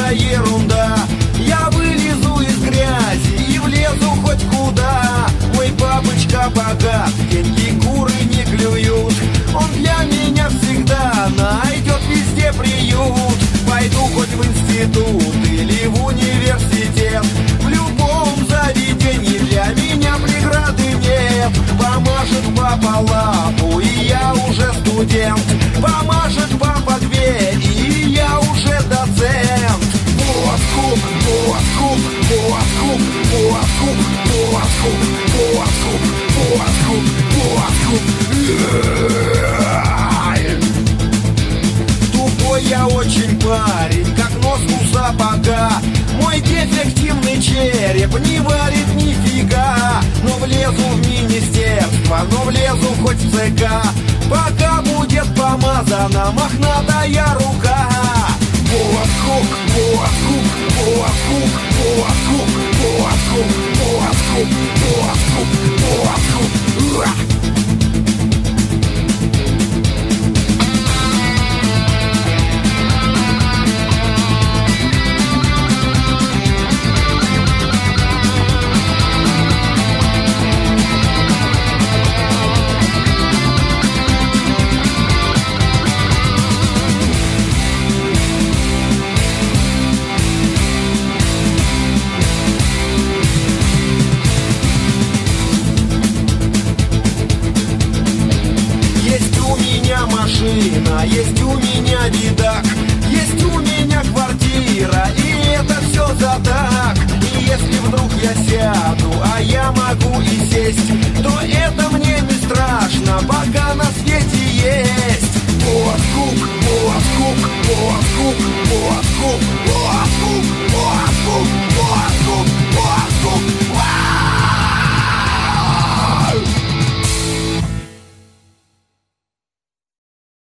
это ерунда. Я вылезу из грязи и влезу хоть куда. Мой папочка богат, деньги куры не клюют. Он для меня всегда найдет везде приют. Пойду хоть в институт или в университет, в любом заведении для меня преграды нет. Помашет папа лапу, и я уже студент. Помашет папа дверь, и я уже доцент. Боскуп, боскуп, боскуп, боскуп, боскуп, боскуп, боскуп, боскуп. Тупой я очень парень, как нос у сапога. Мой дефективный череп не варит нифига. Но влезу в министерство, но влезу хоть в ЦК, пока будет помазана мохнатая рука. Боскуп, боскуп, боскуп, боскуп, боскуп, боскуп, боскуп, боскуп. Машина, есть у меня видак, есть у меня квартира, и это все за так. И если вдруг я сяду, а я могу и сесть, то это мне не страшно, пока на свете есть. Боскуп, боскуп, боскуп, боскуп, боскуп.